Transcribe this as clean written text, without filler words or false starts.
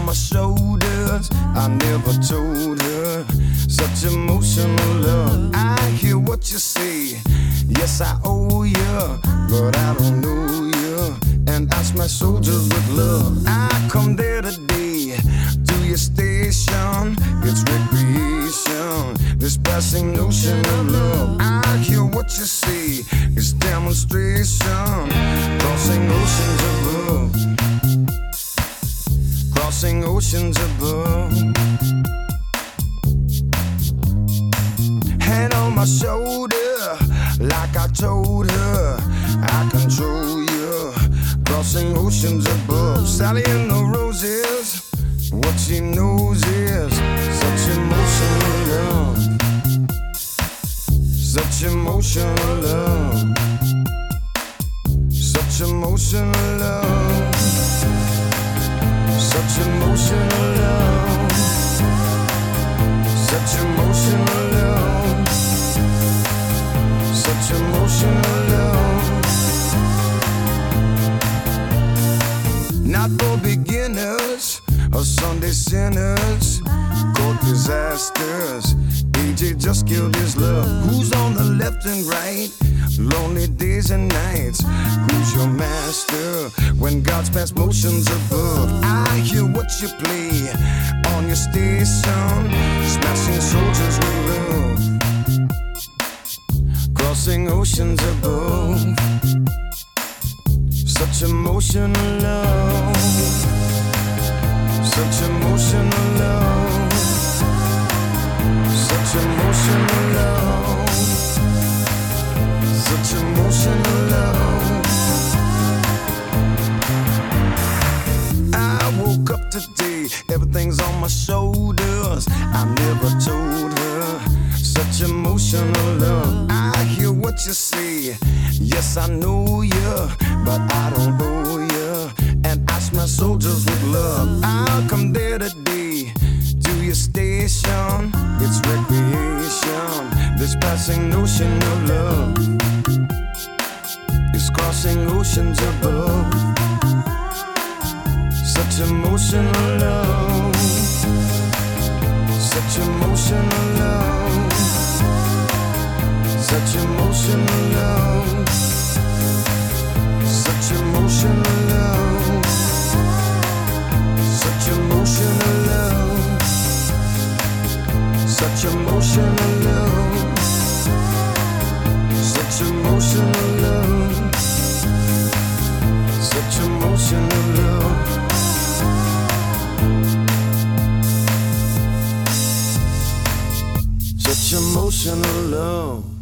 my shoulders. I never told her such emotional love. I hear what you say, yes I owe you, but I don't know you. And I smash soldiers with love. I come there today to your station. It's recreation, this passing notion of love. I hear what you say, it's demonstration. Crossing oceans above, crossing oceans above. Hand on my shoulder, like I told her, I control you. Crossing oceans above. Sally and the roses, what she knows is such emotional love, such emotional love, such emotional love, such emotional love, such emotional love, such emotional love. Not for beginners or Sunday sinners, court disasters. AJ just killed his love. Who's on the left and right? Lonely days and nights. Who's your master when God's past motions above? I hear what you play on your station, smashing soldiers with love, crossing oceans above. Such emotional love, such emotional love, such emotional love, such emotional love. I woke up today, everything's on my shoulders. I never told her such emotional love. I hear what you say, yes I know you, but I don't know you. And I smash soldiers with love. I'll come there today to your station. It's recreation, this passing notion of love is crossing oceans above. Such emotional love, such emotional love, such emotional love, such emotional love, such emotional love, such emotional love, such emotional love, such emotional love. Such emotional love.